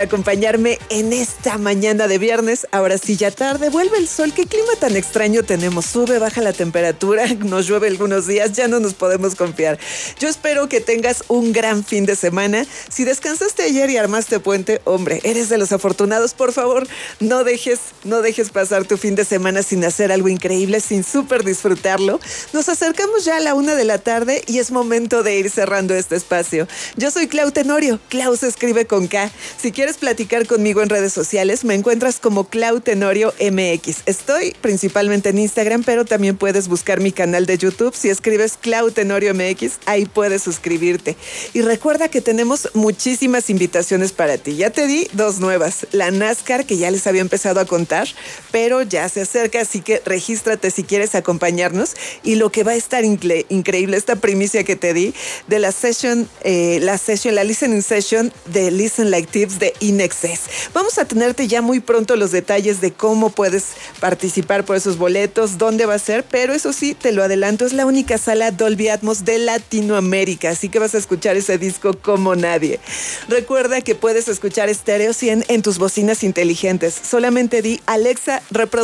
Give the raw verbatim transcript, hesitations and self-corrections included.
acompañarme en esta mañana de viernes. Ahora sí, ya tarde, vuelve el sol. ¿Qué clima tan extraño tenemos? Sube, baja la temperatura, nos llueve algunos días, ya no nos podemos confiar. Yo espero que tengas un gran fin de semana. Si descansaste ayer y armaste puente, hombre, eres de los afortunados. Por favor, no dejes, no dejes pasar tu fin de semana sin hacer algo increíble, sin súper disfrutarlo. Nos acercamos ya a la una de la tarde y es momento de ir cerrando este espacio. Yo soy Clau Tenorio. Clau se escribe con K. Si quieres platicar conmigo en redes sociales, me encuentras como Clau Tenorio M X. Estoy principalmente en Instagram, pero también puedes buscar mi canal de YouTube. Si escribes Clau Tenorio M X, ahí puedes suscribirte. Y recuerda que tenemos muchísimas invitaciones para ti. Ya te di dos nuevas. La NASCAR, que ya les había empezado a contar, pero ya se acerca, así que regístrate si quieres acompañarnos. Y lo que va a estar incre- increíble, esta primicia que te di de la session, eh, la session, la listening session de Listen Like Tips de Inexcess. Vamos a tenerte ya muy pronto los detalles de cómo puedes participar por esos boletos, dónde va a ser, pero eso sí, te lo adelanto, es la única sala Dolby Atmos de Latinoamérica, así que vas a escuchar ese disco como nadie. Recuerda que puedes escuchar Stereo cien en tus bocinas inteligentes. Solamente di, Alexa, reproduce